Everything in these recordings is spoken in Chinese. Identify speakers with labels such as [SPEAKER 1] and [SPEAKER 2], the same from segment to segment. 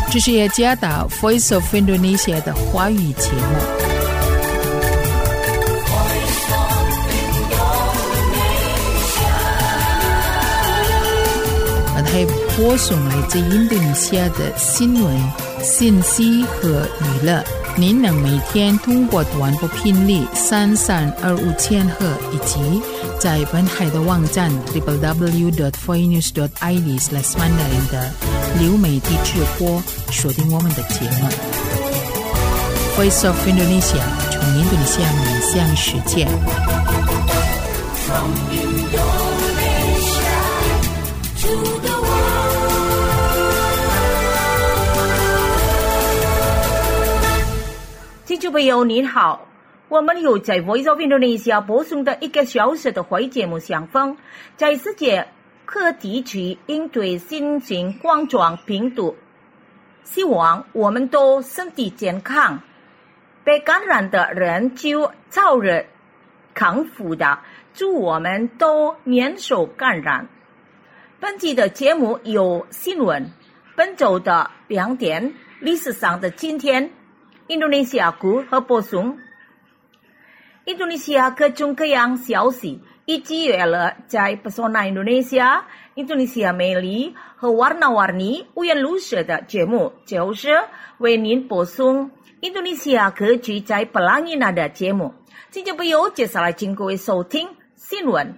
[SPEAKER 1] 这是耶加达 Voice of Indonesia 的华语节目。还播送来自印度尼西亚的新闻、信息和娱乐。您能每天通过短波频率3325千赫，以及在本海的网站 www.voinews.id/mandarin 的流媒体直播收听我们的节目。Voice of Indonesia 从印度尼西亚面向世界。
[SPEAKER 2] 听众朋友您好，我们有在 Voice of Indonesia 播送的1个小时的华语节目相逢。在世界各地区应对新型冠状病毒，希望我们都身体健康，被感染的人就早日康复的，祝我们都免受感染。本期的节目有新闻，本周的2点，历史上的今天，印度尼西亚股和播送。印度尼西亚各种各样消息以及娱乐在 Pesona Indonesia、印度尼西亚美丽和warna-warni 五颜六色的节目，就是为您播送印度尼西亚各区在 Pelangi Nada 的节目。听众朋友，接下来请各位收听新闻。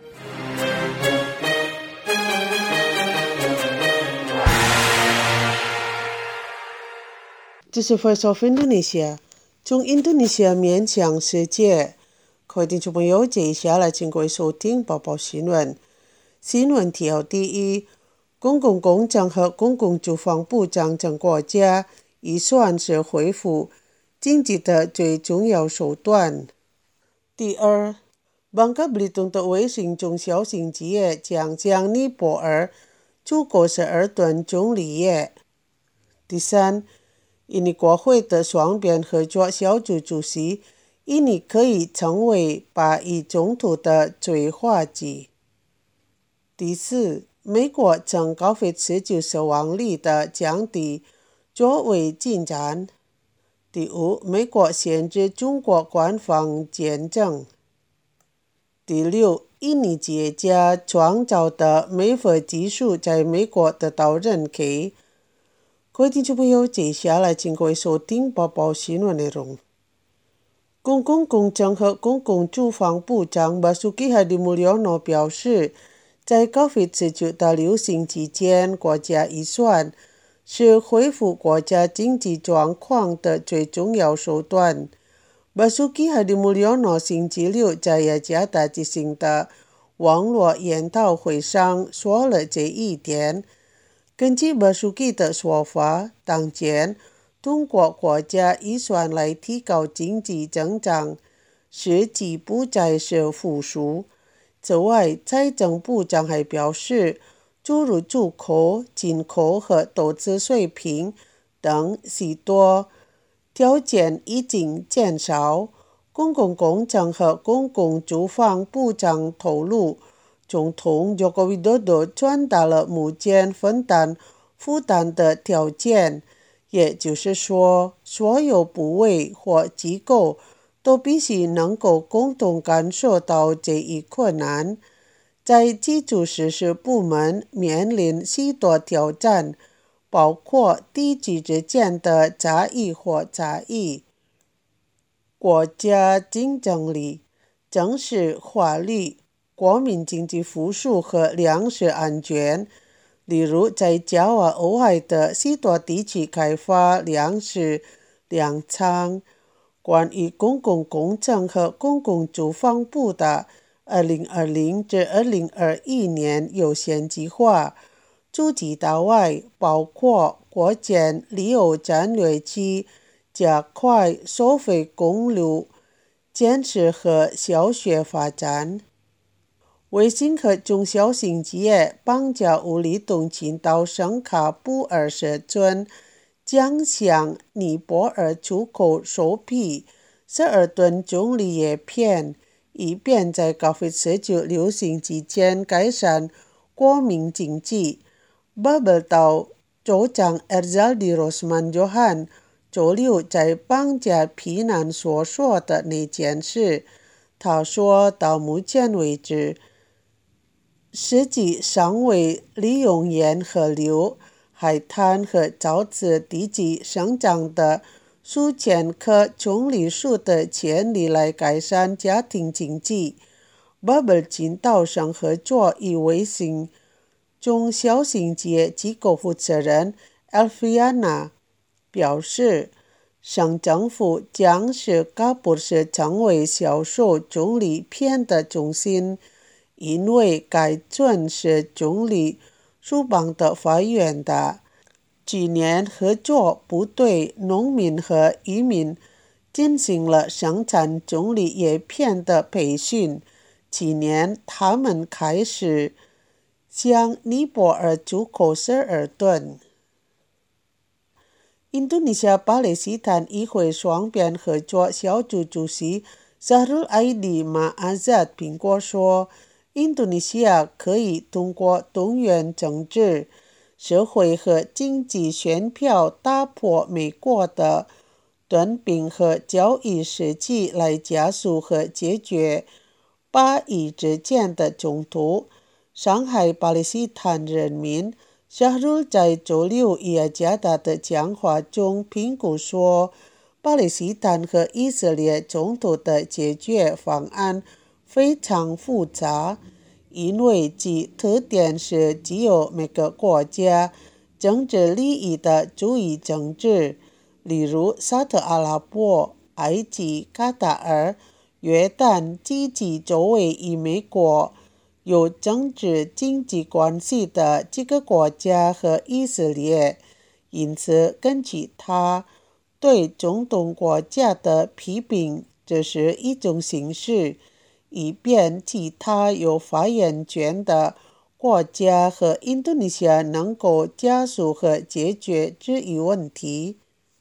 [SPEAKER 3] 这是 Voice of Indonesia 从印度尼西亚面向世界。各位听众朋友，接下来请各位收听报报新闻。新闻条第一，公共工程和公共住房部长将国家预算是恢复经济的最重要手段。第二，Bangka Belitung的微型中小型企业将向尼泊尔出口12吨棕榈叶。第三，印尼国会的双边合作小组主席，印尼可以成为巴以总统的催化剂。第四，美国将高飞19死亡率的降低作为进展。第五，美国限制中国官方见证。第六，印尼企业家创造的美发技术在美国得到认可。各位听众朋友，接下来请各位收听报报新闻内容。公共工程和公共住房部长 Basuki Hadimulyono 表示，在 COVID-19 的流行期间，国家预算是恢复国家经济状况的最重要手段。Basuki Hadimulyono 星期六在雅加达举行的网络研讨会上说了这一点。根据 Basuki 的说法，当前通过国家预算来提高经济增长，使其不再是负数。此外，财政部长还表示，诸如出口、进口和投资水平等许多条件已经减少。公共工程和公共住房部长透露，总统 Joko Widodo 传达了目前分担负担的条件，也就是说，所有部委或机构都必须能够共同感受到这一困难。在基础设施部门面临许多挑战，包括地区之间的差异或差异、国家竞争力、政治法律、国民经济复苏和粮食安全。例如，在加瓦欧海的许多地区开发粮食粮仓。关于公共工程和公共住房部的2020至2021年优先计划，主计到外包括扩建旅游战略区、加快收费公路建设和小学发展。微型和中小型企业邦加乌里东青岛圣卡布尔社村将向尼泊尔出口首批12吨棕榈叶片，以便在 COVID-19 流行期间改善国民经济。报道州长 Erzaldi Rosman Johan 周六在邦加皮南所说的那件事，他说到目前为止，实际尚未利用沿河流、海滩和沼泽地基生长的数千棵棕榈树的潜力来改善家庭经济。巴尔金岛上合作与卫星中小型企业机构负责人 Alfiana 表示，省政府将使嘎布市成为销售棕榈片的中心，因为该村是棕榈树帮的发源地。去年合作部对农民和渔民进行了生产棕榈叶片的培训。去年他们开始向尼泊尔出口12吨。印度尼西亚巴勒斯坦议会双边合作小组主席 Zahrul Aidi Ma'azad 评估说，印度尼西亚可以通过动员政治、社会和经济选票打破美国的盾兵和交易时期来加速和解决巴以之间的冲突。上海巴勒斯坦人民沙鲁在周六雅加达的讲话中评估说，巴勒斯坦和以色列冲突的解决方案非常复杂，因为其特点是既有每个国家政治利益的主义政治，例如沙特阿拉伯、埃及、卡塔尔、约旦及其周围与美国有政治经济关系的几个国家和以色列，因此根据他对中东国家的批评，这是一种形式，以便其他有发言权的国家和印度尼西亚能够加速和解决这一问题。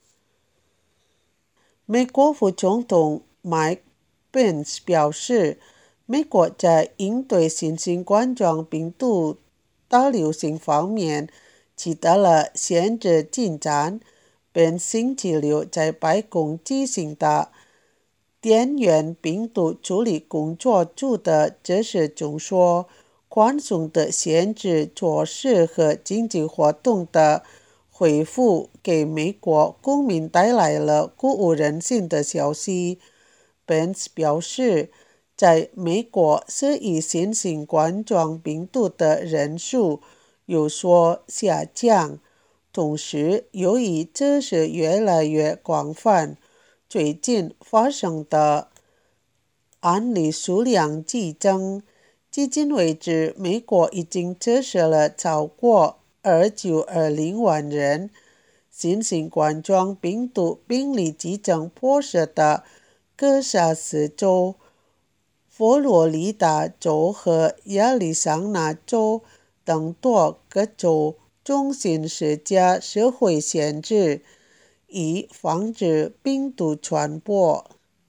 [SPEAKER 3] 美国副总统 Mike Pence 表示，美国在应对新型冠状病毒大流行方面取得了显著进展。本星期六在白宫举行的电源病毒处理工作组的指示中说，宽松的限制措施和经济活动的恢复给美国公民带来了鼓舞人心的消息。Pence 表示，在美国死于新型冠状病毒的人数有所下降，同时由于这是越来越广泛，最近发生的案例数量激增。至今为止，美国已经测试了超过2920万人新型冠状病毒病例激增破十的戈萨斯州、佛罗里达州和亚利桑那州等多个州中心施加社会限制，以防止病毒传播。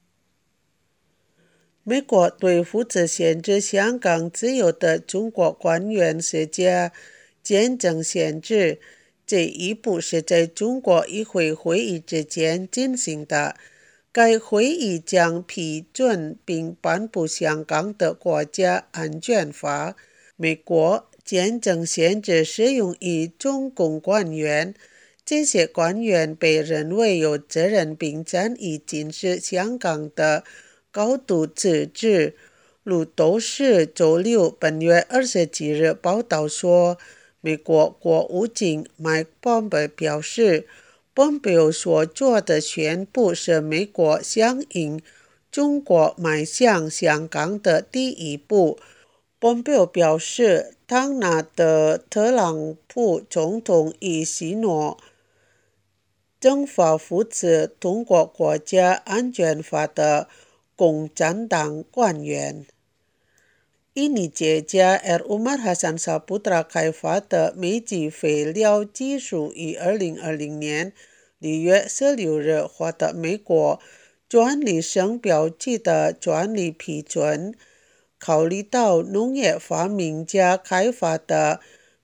[SPEAKER 3] 美国对负责限制香港自由的中国官员施加签证限制，这一步是在中国议会会议之前进行的。该会议将批准并颁布香港的国家安全法。美国签证限制适用于中共官员，这些官员被认为有责任并参与侵蚀香港的高度自治。路透社周六本月27日报道说，美国国务卿 Mike Pompeo 表示，Pompeo 所做的宣布是美国响应中国迈向香港的第一步。Pompeo 表示，当拿的特朗普总统已许诺政法负责通过国家安全法的共产党官员。印尼企家 Umar Hassan Saputra 开发的美籍肥料技术于2020年6月16日获得美国专利商标局的专利批准。考虑到农业发明家开发的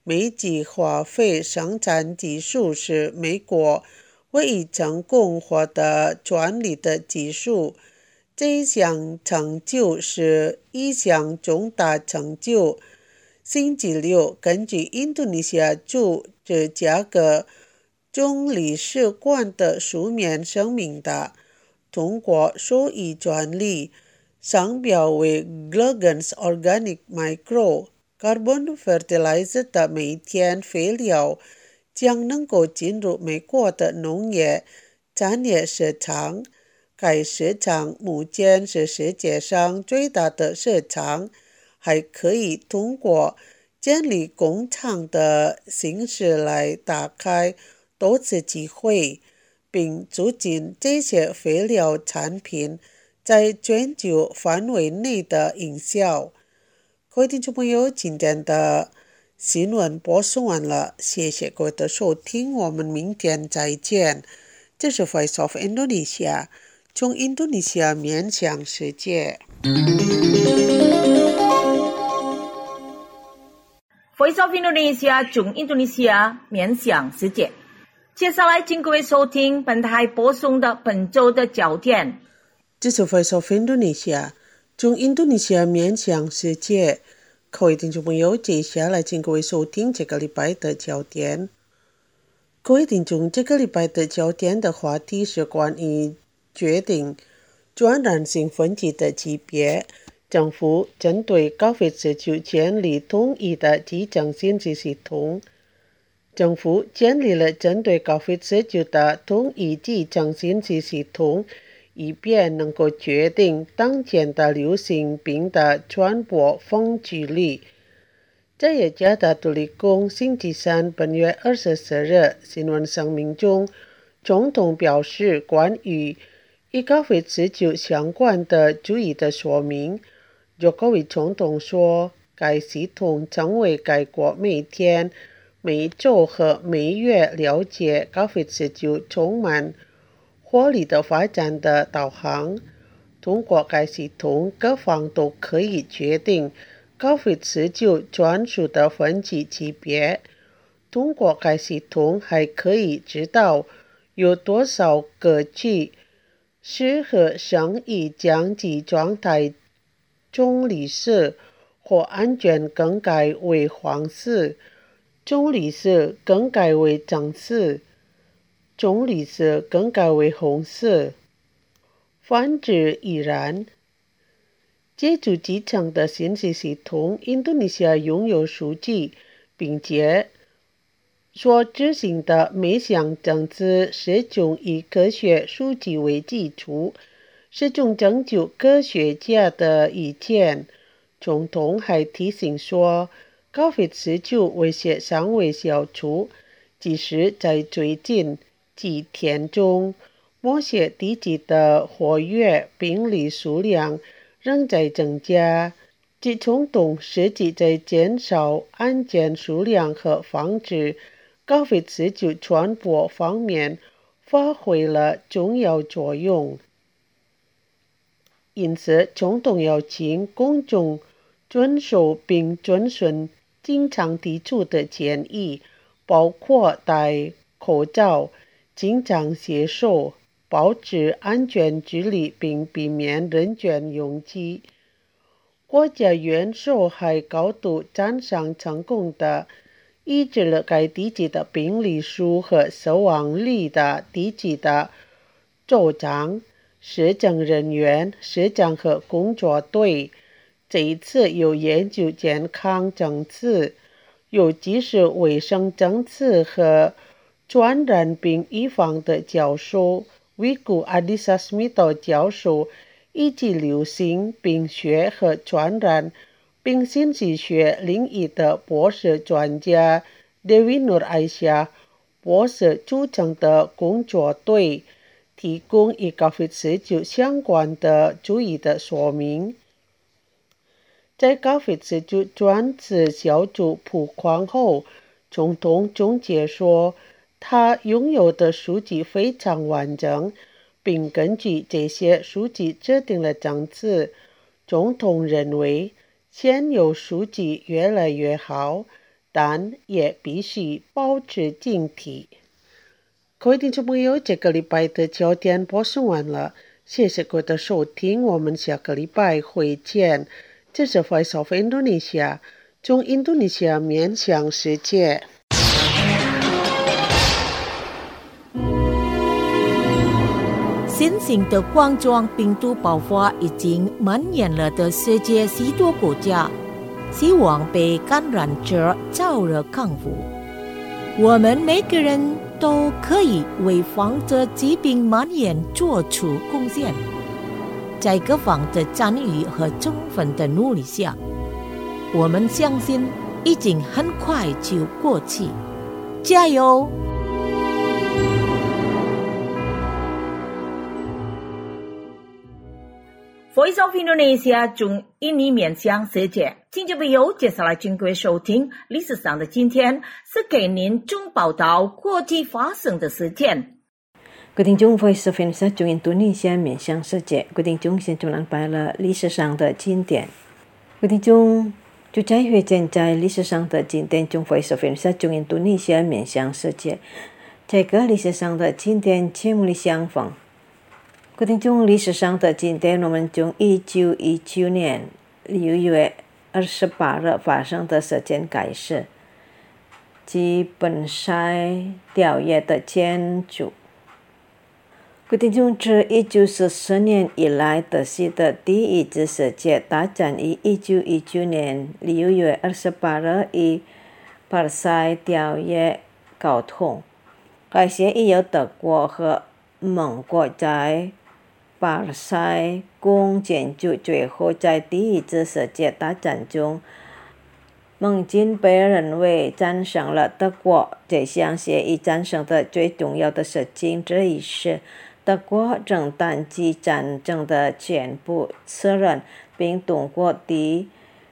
[SPEAKER 3] 每季花卉生产技术是美国唯一成功获得专利的技术。这项成就是一项重大成就。星期六，根据印度尼西亚驻芝加哥总领事馆的书面声明的，中国授予专利，商标为 Gluggons Organic Micro Carbon Fertilizer 的每天肥料将能够进入美国的农业产业市场。该市场目前是世界上最大的市场，还可以通过建立工厂的形式来打开投资机会，并促进这些肥料产品在全球范围内的营销。各位听众朋友，今天的新闻播送完了，谢谢各位的收听，我们明天再见。这是 Voice of Indonesia， 从印度尼西亚面向世界。
[SPEAKER 2] Voice of Indonesia 从印度尼西亚面向世界。接下来请各位收听本台播送的本周的焦点。
[SPEAKER 3] 这是 Voice of Indonesia， 从印度尼西亚面向世界。各位听众朋友，接下来请各位收听这个礼拜的焦点。各位听众，这个礼拜的焦点的话题是关于决定传染性分级的级别。政府针对 COVID-19 建立统一的急诊信息系统。政府建立了针对 COVID-19 的统一急诊信息系统，以便能够决定当前的流行病的传播分距率。在雅加达独立宫星期三本月24日新闻声明中，总统表示关于与 COVID-19 相关的注意的说明。Jokowi 总统说，该系统成为该国每天、每周和每月了解 COVID-19 充满活力的发展的导航。通过该系统，各方都可以决定 COVID-19 专属的分级级别。通过该系统，还可以知道有多少个区适合升以降级状态中绿色或安全更改为黄色，中绿色更改为橙色，中绿色更改为红色。反之亦然。借助集成的信息系统，印度尼西亚拥有数据，并且所执行的每项政策是从以科学数据为基础，是从征求科学家的意见。总统还提醒说， COVID-19 威胁尚未消除，即使在最近几天中，某些地区的活跃病例数量仍在增加。即总统实际在减少案件数量和防止 COVID-19 传播方面发挥了重要作用。因此，总统要请公众遵守并遵循经常提出的建议，包括戴口罩、经常洗手、保持安全距离并避免人群拥挤。国家元首还高度赞赏成功的抑制了该地区的病例数和死亡率的地区的州长、市政人员、市长和工作队。这一次有研究健康政策，有技术卫生政策和传染病预防的教授Wiku Adhisa Smito 教授，以及流行病学和传染病信息学领域的博士专家 Dewi Nur Aisyah 博士组成的工作队，提供与 COVID-19 相关的注意的说明。在 COVID-19 专责小组曝光后，总统总结说，他拥有的数据非常完整，并根据这些数据制定了政策。总统认为，现有数据越来越好， 但也必须保持警惕。各位听众朋友，这个礼拜的焦点播送完了，谢谢各位的收听，我们下个礼拜会见。这是 Voice of Indonesia， 从印度尼西亚面向世界。
[SPEAKER 2] 新型的冠状病毒爆发已经蔓延了的世界许多国家，希望被感染者早日康复。我们每个人都可以为防止疾病蔓延做出贡献。在各方的参与和充分的努力下，我们相信已经很快就过去。加油！Voice of Indonesia 从印尼面向世界，听众朋友，接下来请各位收听历史上的今天，是给您总报道国际发生的事件。
[SPEAKER 4] 各位听众 Voice of Indonesia 从印度尼西亚面向世界，各位听众现在安排了历史上的今天。各位听众就在会见在历史上的今天，从 Voice of Indonesia 从印度尼西亚面向世界，这个历史上的今天节目里相逢。各位听众，历史上的今天，我们从1919年6月28日发生的事件开始，即本塞条约的签署。各位听众，自1914年以来的是的第一次世界大战于1919年6月28日以本塞条约沟通，该协议由德国和盟国在本塞共建筑，最后在第一次世界大战中，盟军被认为战胜了德国。这项协议战胜的最重要的事情之一是，德国承担起战争的全部责任，并通过第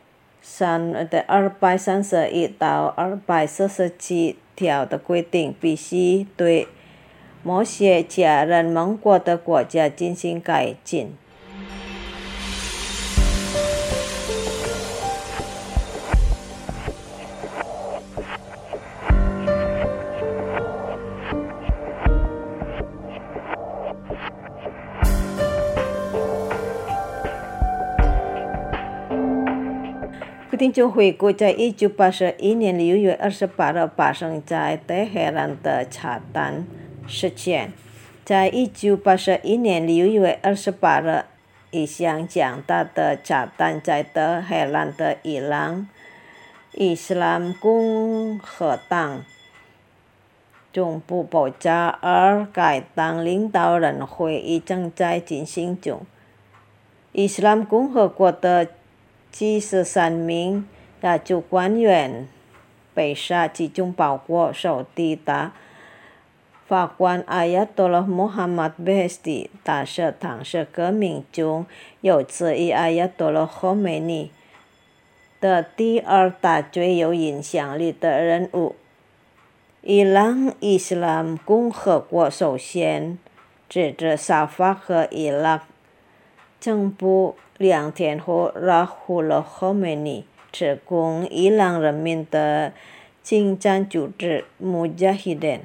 [SPEAKER 4] 231到247条的规定，必须对某些家人盟国的国家进行改进。听众回顾在1981年6月28日发生在德黑兰的炸弹事件。在1981年6月28日，一项强大的炸弹在德黑兰的伊朗伊斯兰共和党总部爆炸，而该党领导人会议正在进行中。伊斯兰共和国的73名亚洲官员被杀，其中包括首席大法官阿亚多拉穆罕默德·贝斯蒂。他是当时革命中有质疑阿亚多拉霍梅尼的第二大最有影响力的人物。伊朗伊斯兰共和国首先指责沙发和伊拉克政府2天后拉胡了霍梅尼，指控伊朗人民的精战组织穆加希丁。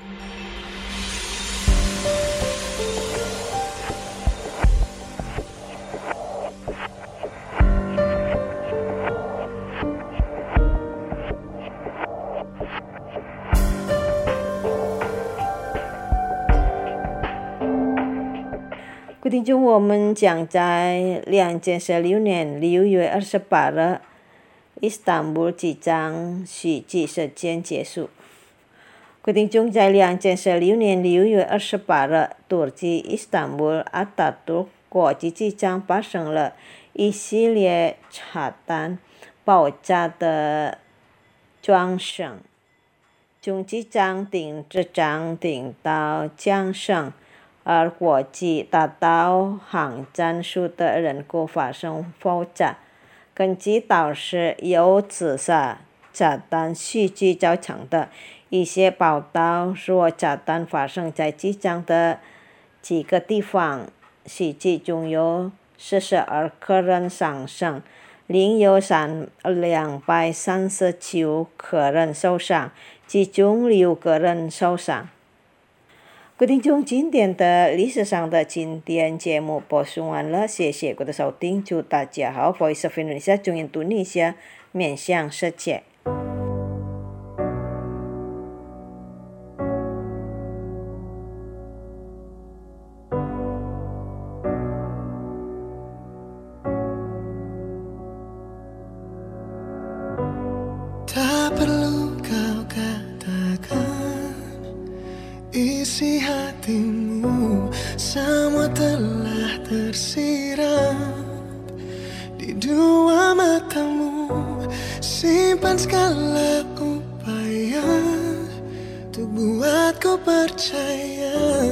[SPEAKER 4] 听众，我们将在2016年6月28日伊斯坦布尔机场袭击事件结束。听众，在2016年6月28日，土耳其伊斯坦布尔阿塔图国际机场发生了一系列炸弹爆炸的撞声，从机场顶至涨顶到降声，而国际大道航站数的人口发生爆炸。根据当时由自杀炸弹袭击造成的一些报道说，炸弹发生在机场的几个地方，袭击中有42个人丧生， 另有239个人受伤，其中6个人受伤。各位听众，今天的历史上的经典节目播送完了，谢谢各位的收听，祝大家好。Voice of Indonesia 中印度尼西亚面向世界。
[SPEAKER 5] Tak perlu kau katakan isi hatimu, semua telah tersirat di dua matamu. Simpan segala upaya untuk buatku percaya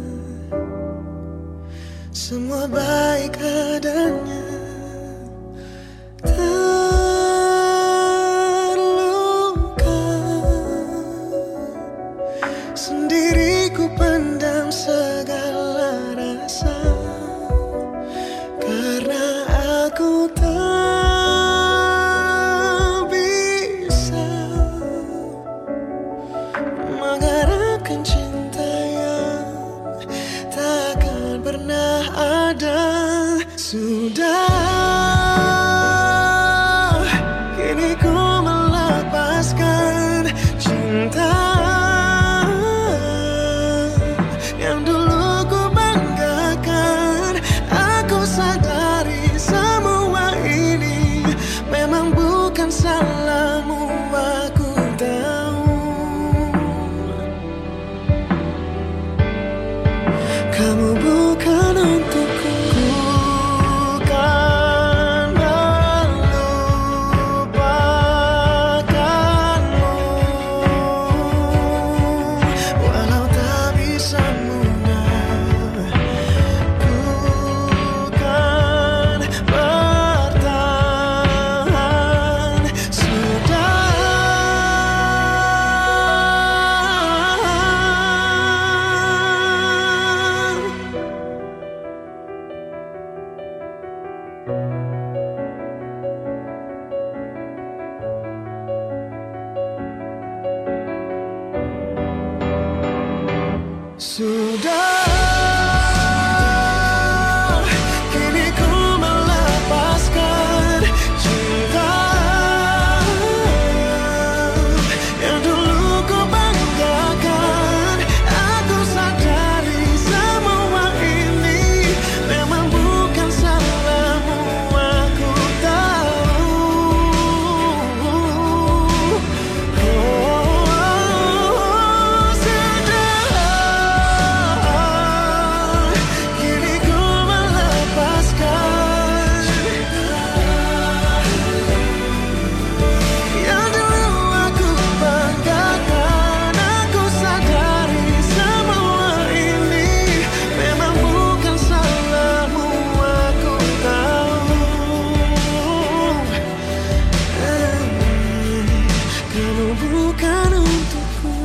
[SPEAKER 5] semua baik adanya. Sendiri ku pendam segala rasa, karena aku tak bisa mengharapkan cinta yang takkan pernah ada. Sudah, kini ku melepaskan cinta yang dulu ku banggakan. Aku sadari semua ini memang bukan salahmu, aku tahu. Kamu bukan untukku, bukan melupakanmu. Walau tak bisa mudah, ku kan bertahan. Sudah, sudah, kini ku melepaskan cinta yang dulu ku banggakan. Aku sadari semua ini memang bukan salahmu, aku tahu. Kini ku melepaskan yang dulu aku banggakan. Aku sadari semua ini memang bukan salahmu, aku tahu. Kamu bukan untukku.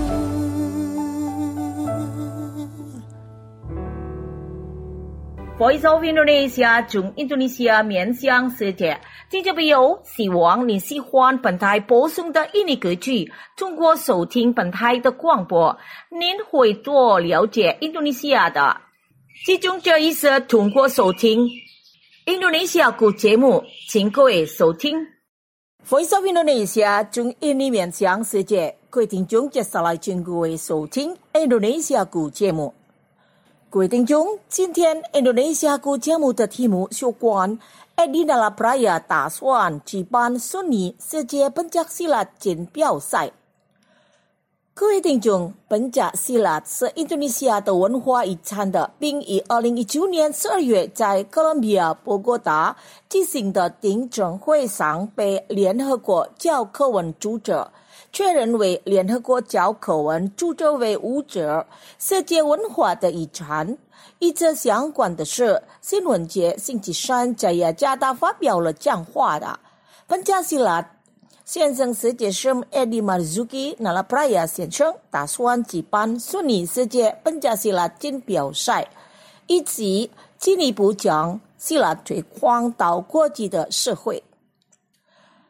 [SPEAKER 2] Voice of Indonesia 中印度尼西亚面向世界，听众朋友，希望你喜欢本台播送的印尼歌曲。通过收听本台的广播，您会多了解印度尼西亚的。其中这一次通过收听印度尼西亚歌节目，请各位收听 Voice of Indonesia 中印尼面向世界。各位听众，接下来请各位收听印度尼西亚歌节目。各位听众，今天印度尼西亚歌节目的题目有关 Edinala Praya 打算举办孙女世界本甲希腊锦标赛。各位听众，本甲希腊是印度尼西亚的文化遗产的，并于2019年12月在哥伦比亚波哥达进行的听证会上被联合国教科文组织确认为联合国教科文组织为物质世界文化的遗产。与这相关的是，新闻界星期三在雅加达发表了讲话的本甲希腊先生世界生 Edi Marzuki Nalapraya 先生打算举办孙女世界本甲希腊锦标赛，以及进一步将希腊推广到国际的社会。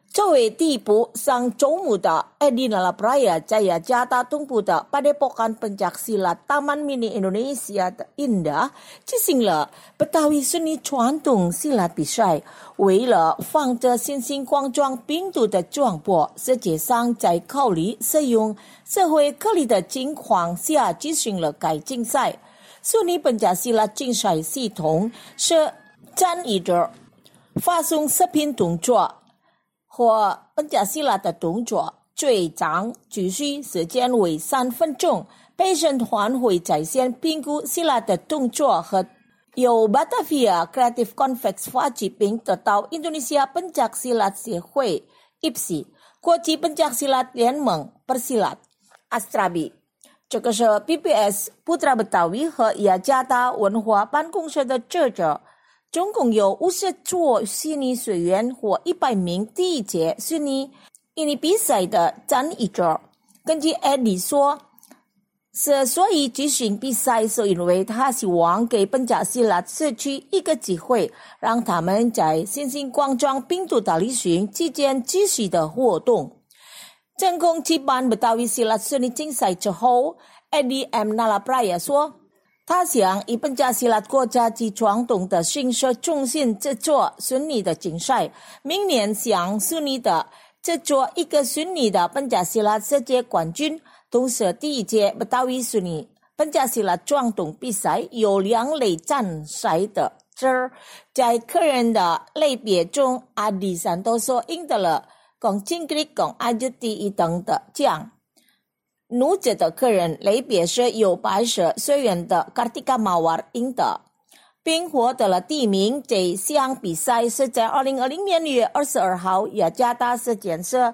[SPEAKER 2] 作为第一部上周末的 Edi Nalapraya 在雅加达东部的Padepokan Pencaksilat Taman Mini Indonesia 的 Indah 进行了Betawi Seni传统silat比赛。为了防止新型冠状病毒的传播，世界上在考虑使用社会科技的情况下进行了该竞赛。Seni Pencaksilat竞赛系统是参与者发送视频动作或Pencaksilat的动作，最长持续时间为3分钟。备审团会在线评估silat的动作和由 Batavia Creative Convex 发起并得到 Indonesia Pencaksilat 协会 IPSI 国际Pencaksilat联盟 Persilat Astrabi。这个是 PBS Putra Betawi 和雅加达文化办公室的职责。总共有50座虚拟学员或100名第一届虚拟比赛的参与者。根据 Eddie 说，所以举行比赛是因为他希望给Pencaksilat社区一个机会，让他们在新型冠状病毒的旅行期间继续的活动。成功举办Betawi Silat 虚拟竞赛之后， Edi M. Nalapraya 说，他想以Pencaksilat国家级传统的形式中心制作虚拟的竞赛，明年想虚拟的制作一个虚拟的Pencaksilat世界冠军。同时第一届Betawi虚拟Pencaksilat传统比赛有2类参赛的，在个人的类别中， Adi Santoso 赢得了共Cingkrik共Aju第一等的奖。女子的个人类别是由80岁元的 Kartika Mawar 赢得，并获得了第一名。这项比赛是在2020年6月22号雅加达时间是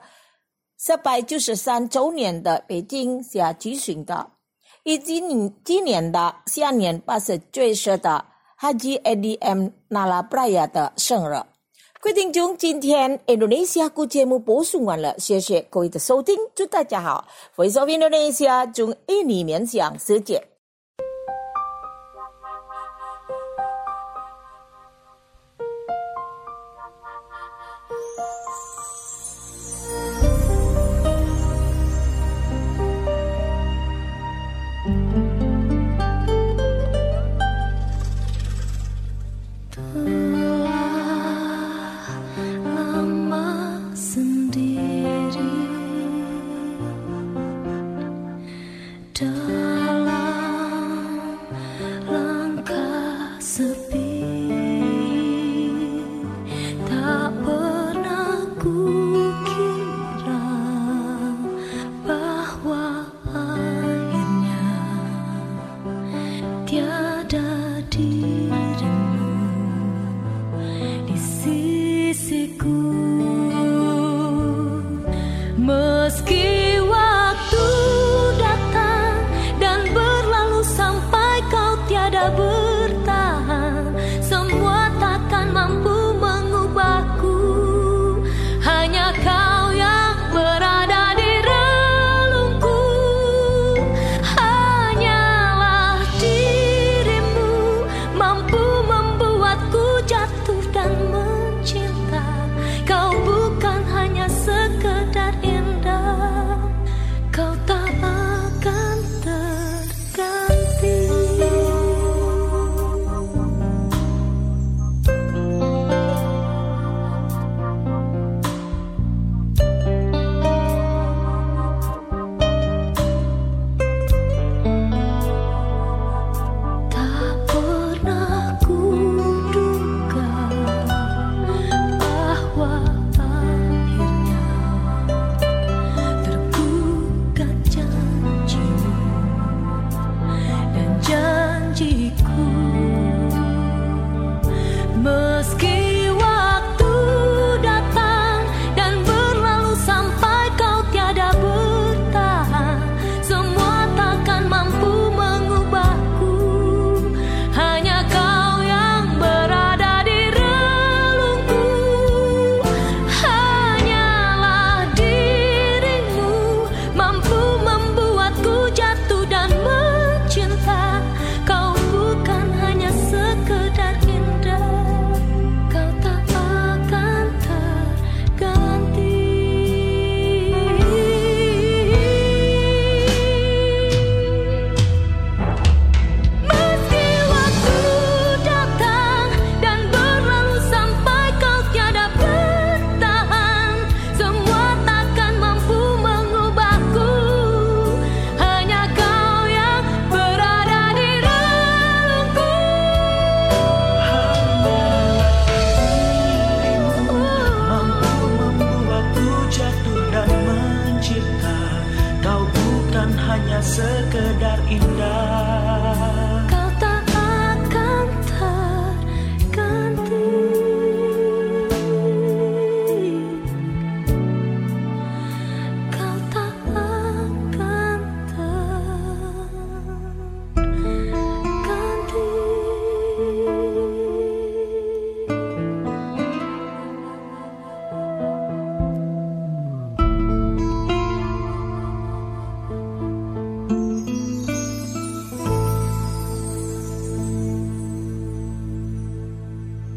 [SPEAKER 2] 493周年的北京下举行的，以及今年的下年80岁的 Haji Edi M. Nalapraya 的生日。各位听众，今天 Indonesia 故节目播送完了，谢谢各位的收听，祝大家好。Voice of Indonesia 从印尼面向世界。
[SPEAKER 5] Kau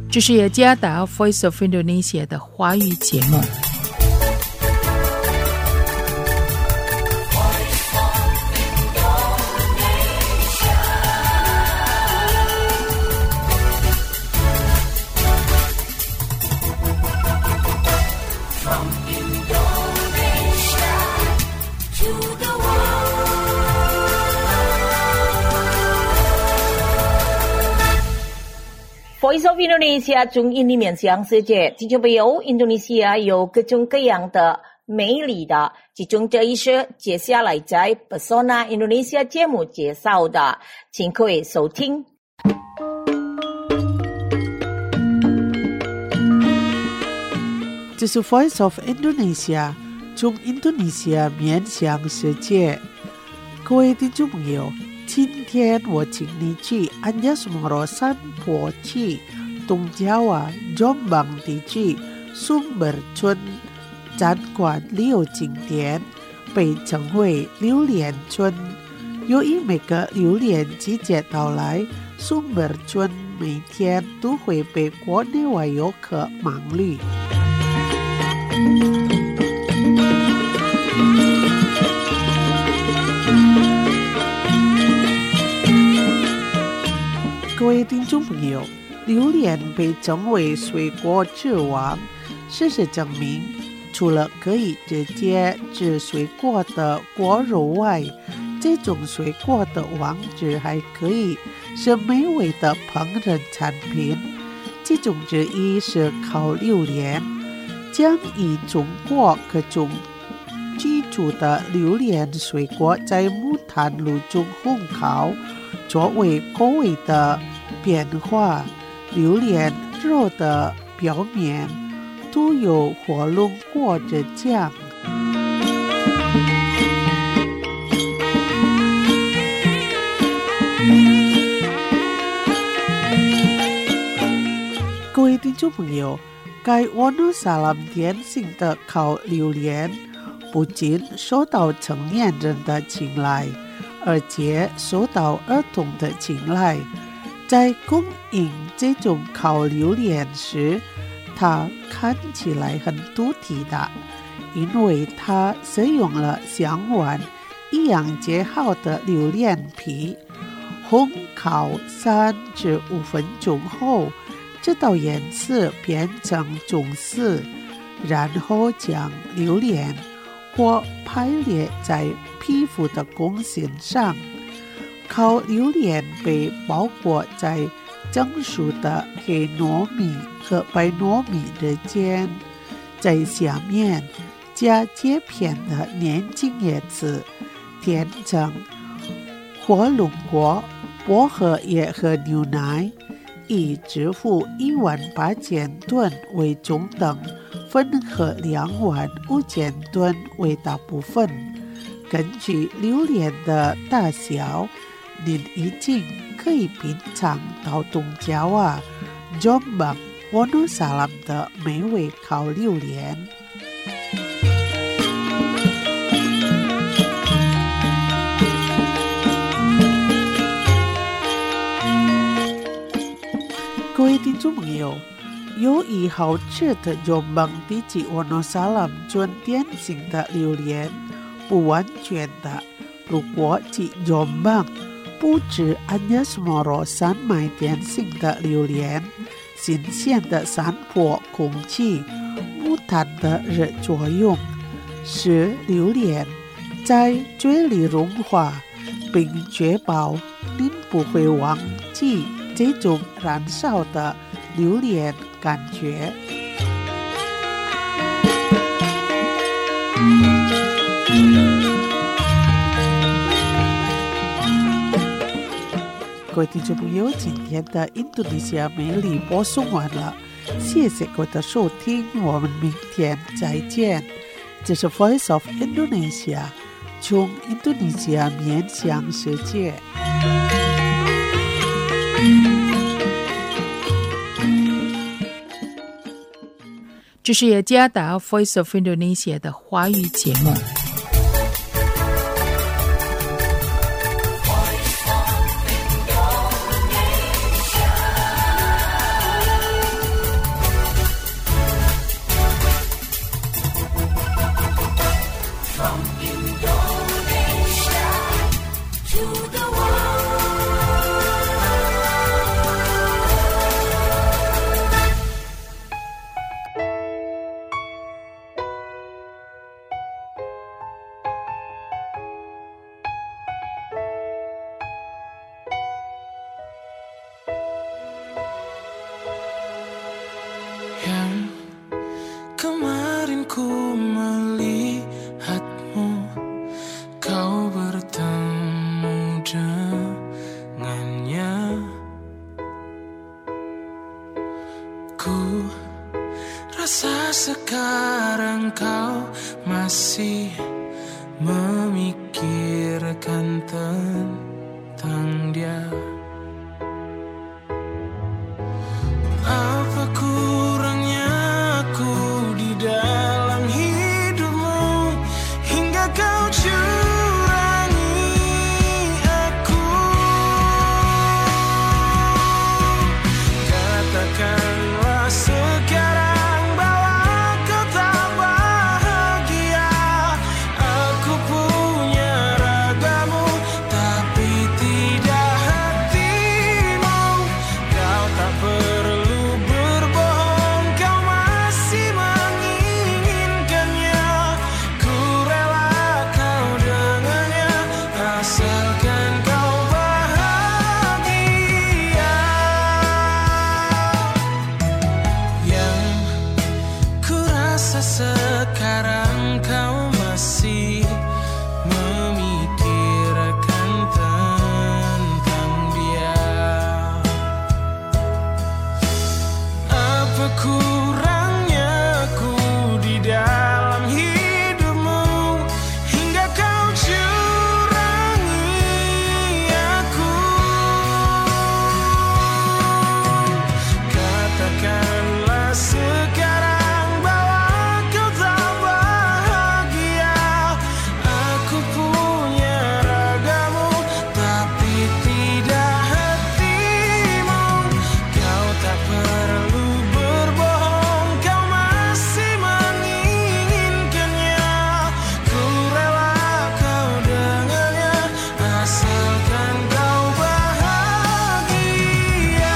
[SPEAKER 1] 这是雅加达 Voice of Indonesia 的华语节目。
[SPEAKER 2] Voice of Indonesia 中印尼面向世界，地球朋友，印度尼西亚有各种各样的美丽的，其中这一些接下来在 Pesona Indonesia 节目介绍的，请各位收听。
[SPEAKER 3] 这是 Voice of Indonesia 中印度尼西亚面向世界。各位听众朋友，今天我请你去Anjasmara山坡去东Jawa Jombang地区 Sumber 村展馆旅游景点，被称为榴莲村。由于每个榴莲季节到来， Sumber 村每天都会被国内外游客忙碌。各位听众朋友，榴莲被称为水果之王，事实证明，除了可以直接吃水果的果肉外，这种水果的王子还可以是美味的烹饪产品。其中之一是烤榴莲，将以中国各种居住的榴莲水果在木炭炉中烘烤，作为口味的变化。榴莲肉的表面都有火龙果汁酱。各位听众朋友，该Wonosalam典型的烤榴莲不仅受到成年人的青睐，而且受到儿童的青睐。在供应这种烤榴莲时，它看起来很独特的，因为它使用了像碗一样结好的榴莲皮，烘烤3至5分钟后，直到颜色变成棕色，然后将榴莲或排列在皮肤的弓线上。烤榴莲被包裹在蒸熟的黑糯米和白糯米之间，在下面加切片的年轻叶子，填成火龙果、薄荷叶和牛奶，以支付18000吨为中等，分和25000吨为大部分。根据榴莲的大小，您已经可以品尝到东Jawa Jombang Wonosalam 的美味烤榴莲。各位听众朋友，由于好吃的Jombang地区Wonosalam村典型的榴莲不完全的，如果去Jombang不止Anjasmara山脉典型的榴莲，新鲜的山坡空气、木炭的热作用，使榴莲在嘴里融化，并确保您不会忘记这种燃烧的榴莲感觉。各位听众朋友，今天的印度尼西亚美丽播送完了，谢谢各位的收听，我们明天再见。这是 Voice of Indonesia 从印度尼西亚面向世界。
[SPEAKER 1] 这是雅加达 Voice of Indonesia 的华语节目。
[SPEAKER 5] Yang kemarin ku melihatmu, kau bertemu dengannya. Ku rasa sekarang kau masih memikirkan tentang dia. Apa kurangnya aku di dalam hidupmu hingga kau curangi aku? Katakanlah sekarang bahwa kau tak bahagia. Aku punya ragamu tapi tidak hatimu. Kau tak perlu berbohong, kau masih menginginkannya. Ku rela kau dengannya, asalkan kau bahagia. Yang ku rasa sekarang kau masih memikirkan tentang dia. Apa kurangnya aku di dalam hidupmu hingga kau curangi aku? Katakanlah sekarang bahwa kau tak bahagia. Aku punya ragamu tapi tidak hatimu. Kau tak perlu berbohong, kau masih menginginkannya. Ku rela kau dengannya, asalkan kau bahagia.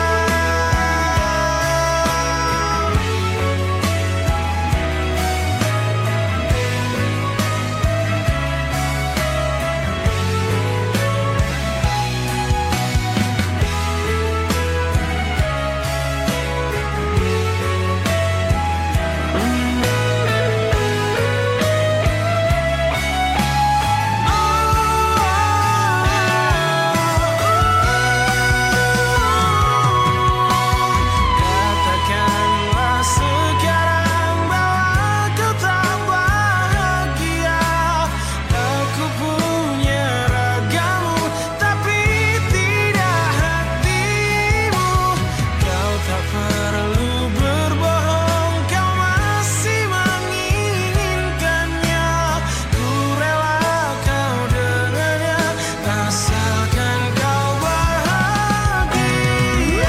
[SPEAKER 5] Katakanlah sekarang bahwa kau tak bahagia. Aku punya ragamu tapi tidak hatimu. Kau tak perlu berbohong, kau masih menginginkannya. Ku rela kau dengannya, asalkan kau bahagia.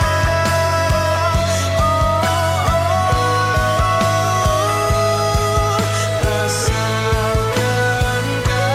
[SPEAKER 5] Asalkan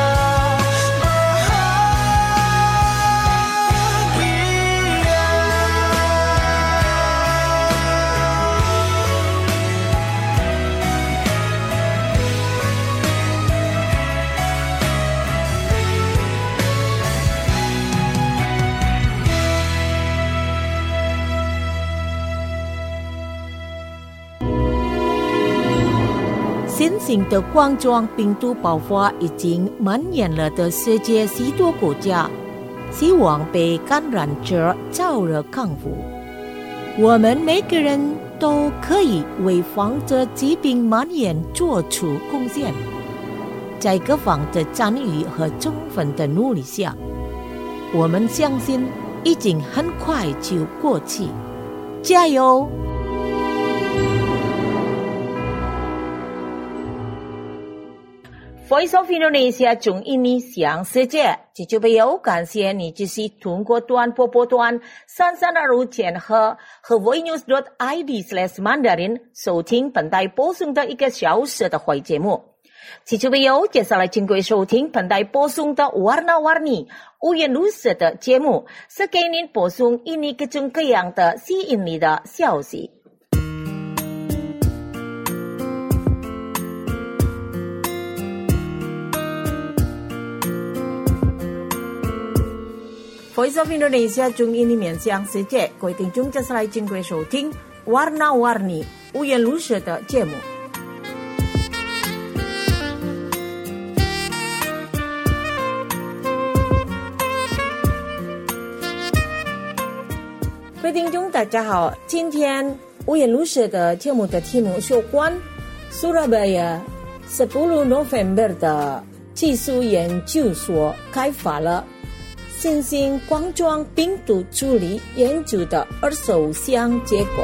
[SPEAKER 2] 新型的冠状病毒爆发已经蔓延了的世界许多国家，希望被感染者早日康复。我们每个人都可以为防止疾病蔓延做出贡献。在各方的参与和充分的努力下，我们相信已经很快就过去。加油！Voice of Indonesia 从印尼向世界，这就没有感谢你继续通过短波波段3325和 voinews.id/mandarin 收听本台播送的1个小时的会节目。这就没有接下来请各位收听本台播送的 Warna-Warni 五颜六色的节目，是给您播送印尼各种各样的吸引你的消息。Voice of Indonesia 从印尼面向世界，各位听众接下来请各位收听 Warna-Warni 五颜六色的节目。各位听众大家好，今天五颜六色的节目的题目是关 Surabaya 10 November 的技术研究所开发了新型冠状病毒处理研究的25项结果。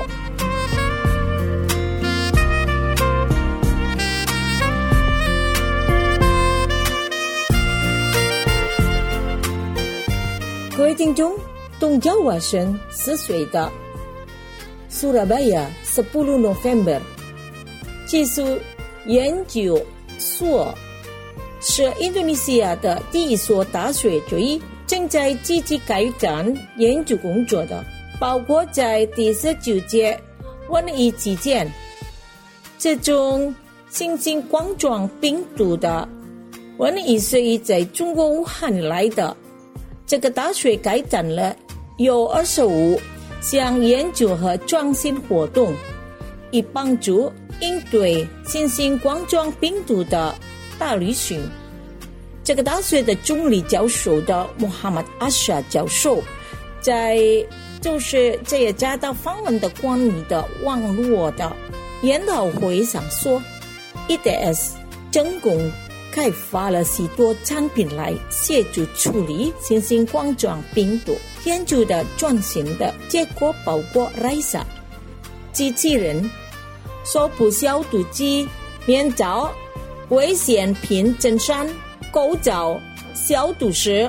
[SPEAKER 2] 各位听众，东加瓦省4岁的 Surabaya 10 November 技术研究所是印度尼西亚的第一所大学之一，正在积极开展研究工作的，包括在第19届瘟疫期间这种新型冠状病毒的瘟疫是在中国武汉来的。这个大学开展了有25项研究和创新活动，以帮助应对新型冠状病毒的大流行。这个大学的总理教授的穆罕默德阿沙教授在就是这一家的访问的关于的网络的研讨会上说 ，IDS 成功开发了许多产品来协助处理新型冠状病毒。研究的创新的结果包括 RISA 机器人、手部消毒机、面罩、危险品侦查、口罩、消毒室、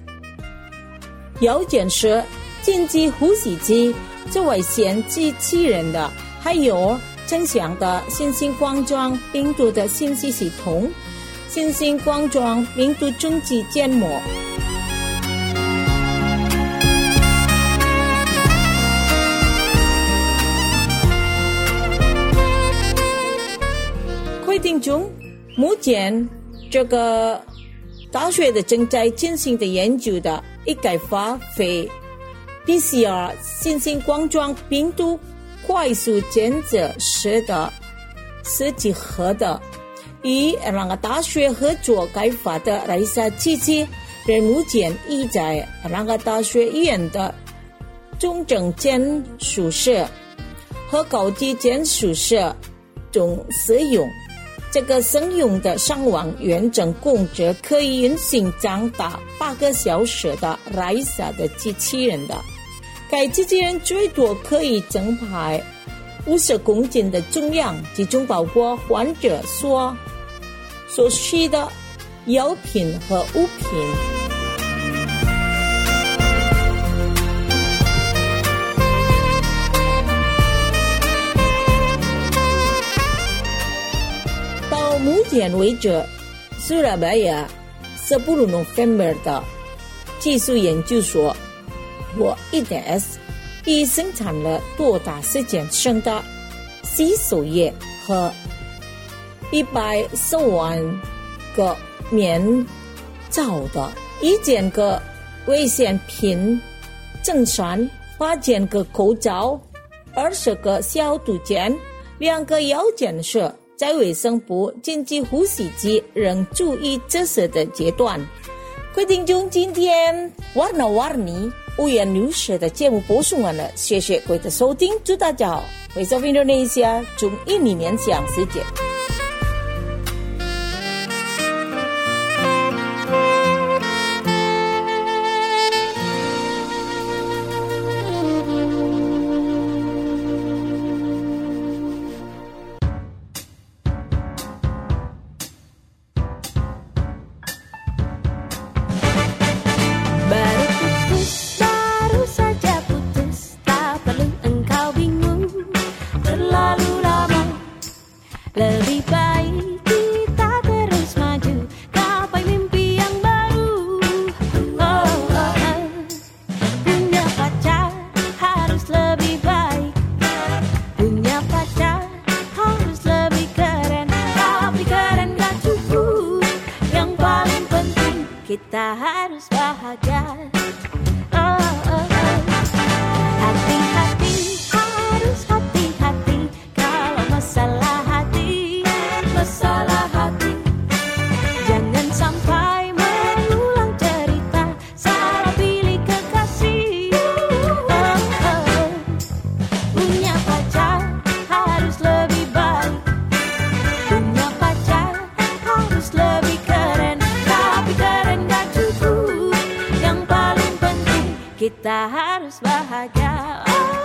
[SPEAKER 2] 药检室、紧急呼吸机、这危险机器人的，还有正向的新型冠状病毒的信息系统、新型冠状病毒终极建模。各位听众，目前这个大学的正在进行的研究的已开发非 PCR 新型冠状病毒快速检测室的设计盒的，与两个大学合作开发的 RISA 机器人，目前已在两个大学医院的重症监宿舍和高级监宿舍中使用。这个生用的上网远程工作可以运行长达8个小时的 RISA 的机器人的，该机器人最多可以承载50公斤的重量，其中包括患者所需的药品和物品。到目前为止 Surabaya 10 November 的技术研究所和 IDS 已生产了多达10件新的洗手液和110万个面罩的1件个危险品证山8件个口罩20个消毒间2个药检室，在卫生部紧急呼吸机仍处于这时的阶段。各位听众，今天 Warna-Warni 五颜六色的节目播送完了，谢谢各位的收听，祝大家好，Voice of Indonesia 中印尼面向世界。
[SPEAKER 6] Kita harus bahagia. Hati-hati harus hati. kita harus bahagia.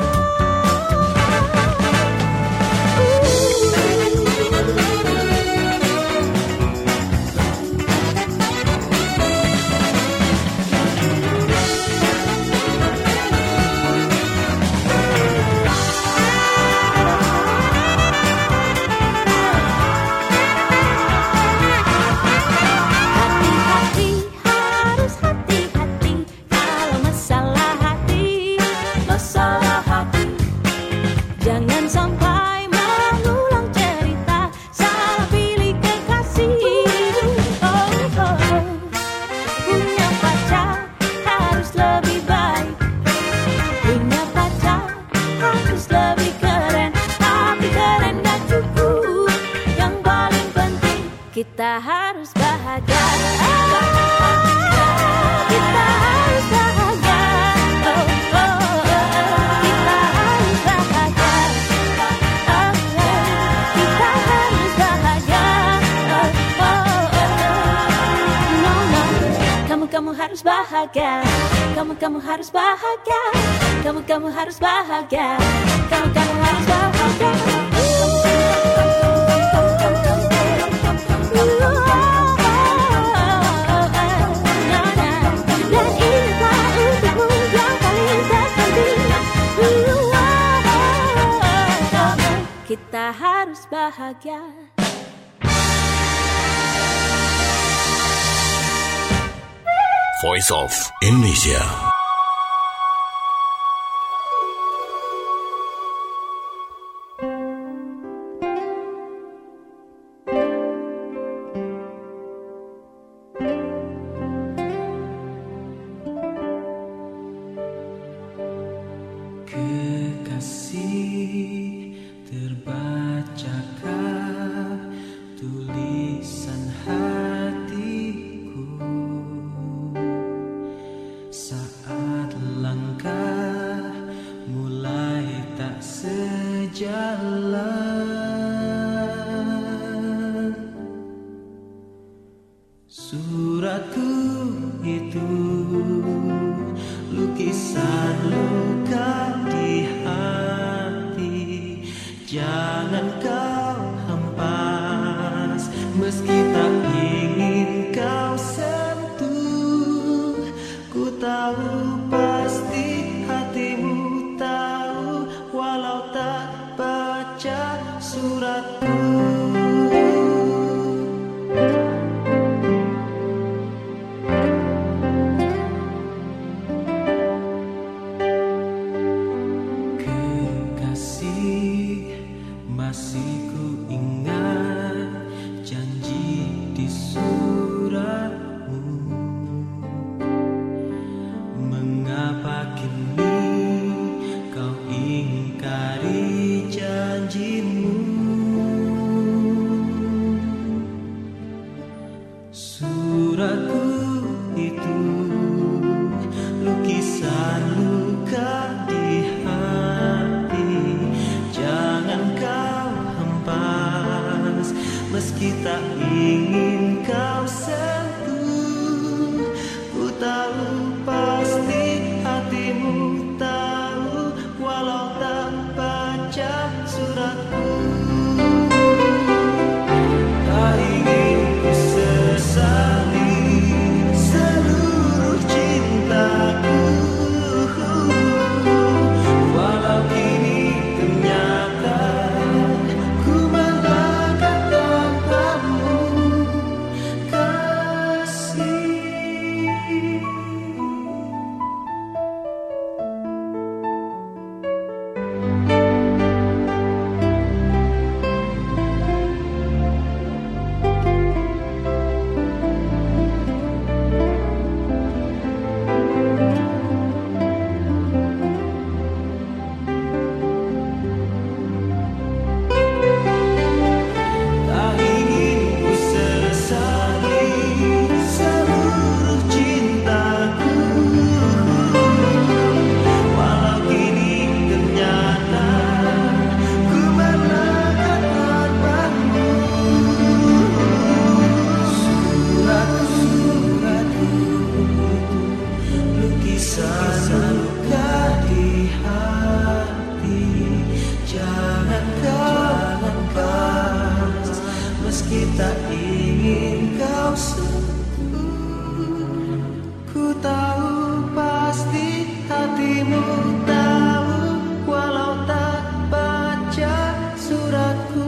[SPEAKER 6] Kita harus bahagia. Kita harus bahagia. Kita harus bahagia. Kita harus bahagia. Kamu harus bahagia. Kamu harus bahagia. Kamu harus bahagia. Kamu harus bahagia. Kita harus bahagia.
[SPEAKER 7] Voice of Indonesia.
[SPEAKER 5] Kekasih, terbacakah tulisan hatiku saat langkah mulai tak sejalan? Suratku itu lukisan luka di hati, jangan kau hempas meski tak ingin kau sentuh. Ku tahu pasti hatimu tahu walau tak baca suratku. Masih ku ingat janji di suratmu. Mengapa kini kau ingkari janjimu? Suratku itu lukisan luka di hati, jangan kau hempas meski tak ingin kau sentuh. Ku tahu pasti hatimu tahu walau tak baca suratku. Tak ingin ku sesali seluruh cintaku, walau kini ternyata ku melangkah tanpamu. Meski tak ingin kau ku tahu pasti hatimu tahu, walau tak baca suratku,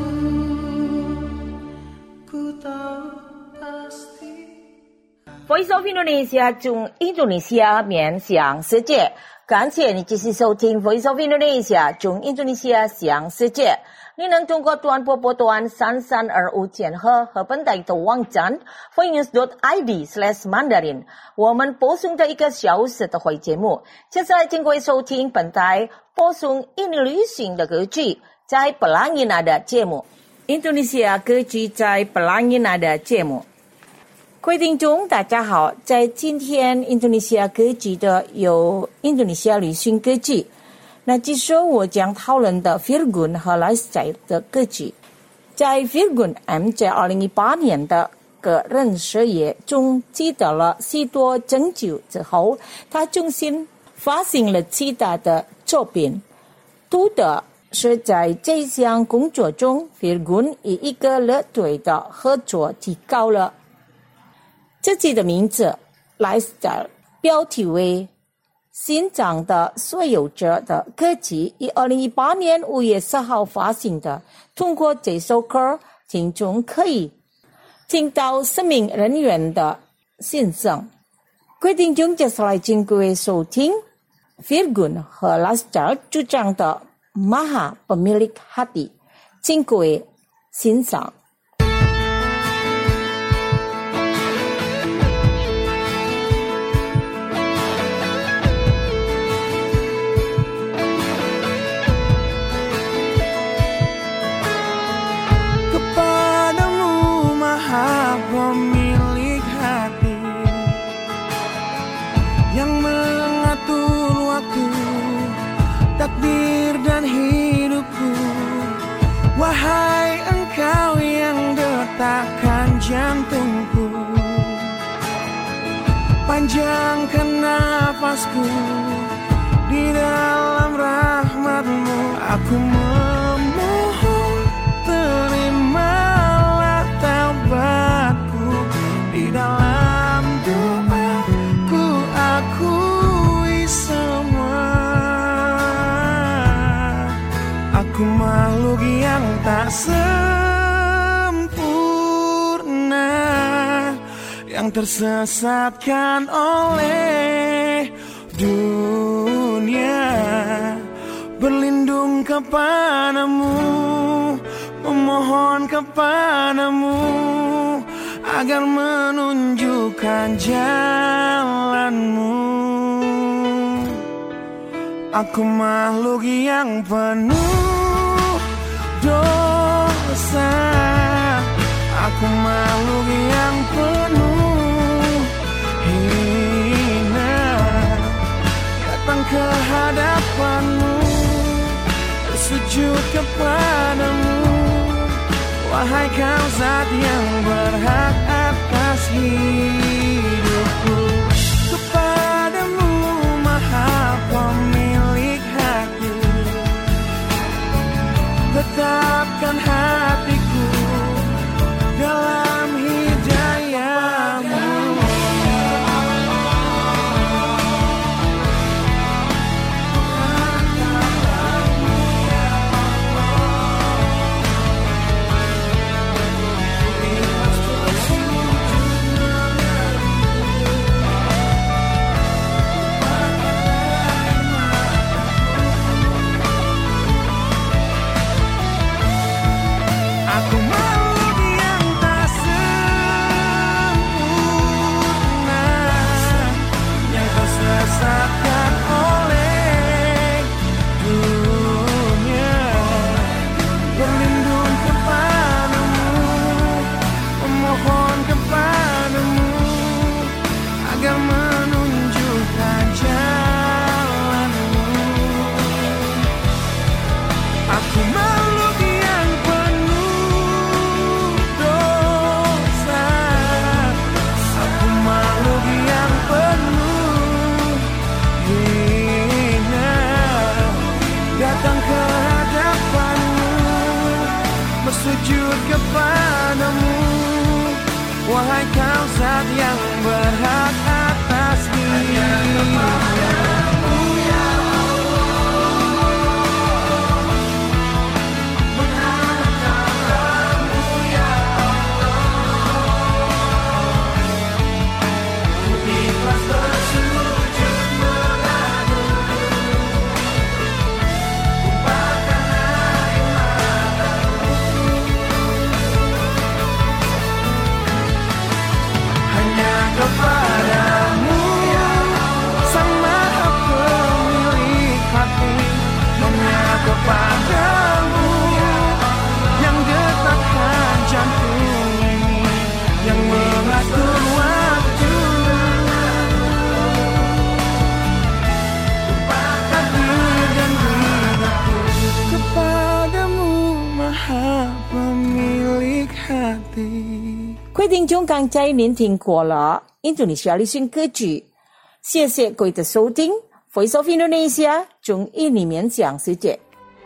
[SPEAKER 5] ku tahu pasti.
[SPEAKER 2] Voice of Indonesia 从印度尼西亚面向世界，感谢你继续收听 Voice of Indonesia 从印度尼西亚向世界。你能通过短波波段3325千赫和本台的网站 voinews.id/mandarin 我们播送的1个小时的会节目。接下来请各位收听本台播送印尼旅行的歌曲，在 Pelangi Nada 节目。印度尼西亚歌曲在 Pelangi Nada 节目。各位听众大家好，在今天印度尼西亚歌曲的有印度尼西亚旅行歌曲。那接着我将讨论的 Virgun 和 Lifestyle 的歌曲。在 Virgun M 在2018年的个人事业中取得了许多成就之后，他重新发行了其他的作品。图的是在这项工作中 Virgun 与一个乐队的合作提高了自己的名字 Lifestyle， 标题为欣赏的所有者的歌曲，以2018年5月4号发行的。通过这首歌，听众可以听到声明人员的欣赏。各位听众，接下来请各位收听 Virgun 和 Lifestyle 主唱的 Maha Pemilik Hati， 请各位欣赏。
[SPEAKER 5] Pemilik hati yang mengatur waktu, takdir dan hidupku. Wahai engkau yang detakkan jantungku, panjangkan nafasku di dalam rahmatmu. Aku memohon, terimalah taubatku. Di dalam doa ku akui semua, aku makhluk yang tak sempurna, yang tersesatkan oleh dunia. Berlindung kepadamu, memohon kepadamu agar menunjukkan jalanmu. Aku makhluk yang penuh dosa, aku makhluk yang penuh hina, datang ke hadapanmu, bersujud kepadamu. Wahai kau zat yang berhak atas hidupku. Kepadamu Maha Pemilik hati, tetapkan hatiku dalam hidayahmu. bersujud kepadamu, wahai kau zat yang berhak atas diriku. Kepadamu, Sang Maha Pemilik hati, hanya kepadamu yang detakkan jantung ini, yang mengatur waktu, takdir dan hidupku. Kepadamu Maha Pemilik hati。
[SPEAKER 2] 各位听众，刚才您听过了印度尼西亚流行歌曲，谢谢各位的收听。Voice of Indonesia 中印里面讲世界。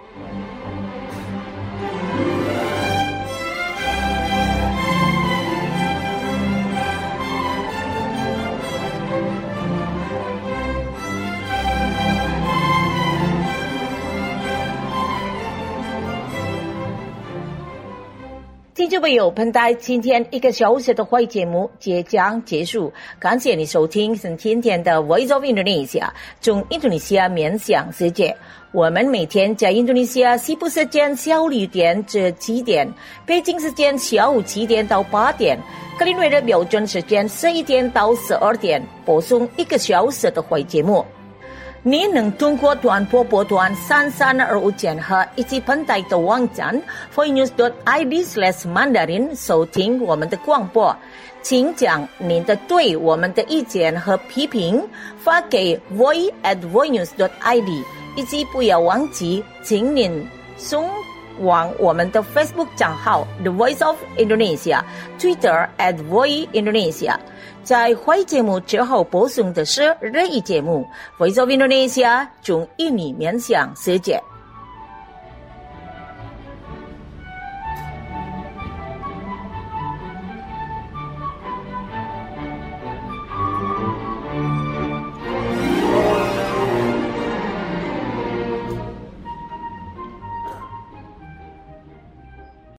[SPEAKER 2] 听众朋友，本台今天1个小时的会节目即将结束，感谢你收听今天的 Voice of Indonesia 中印度尼西亚面向世界。我们每天在印度尼西亚西部时间下午6点至7点，北京时间下午7点到8点，格林威治标准时间11点到12点播送1个小时的会节目。你能通过短波波段3325千赫以及本台的网站 voinews.id/mandarin 收听我们的广播。请将您的对我们的意见和批评发给 voi@voinews.id， 以及不要忘记请您送往我们的 Facebook 账号 The Voice of Indonesia， Twitter @voindonesia。在会节目之后播送的是日语节目 Voice of Indonesia 中印尼面向世界。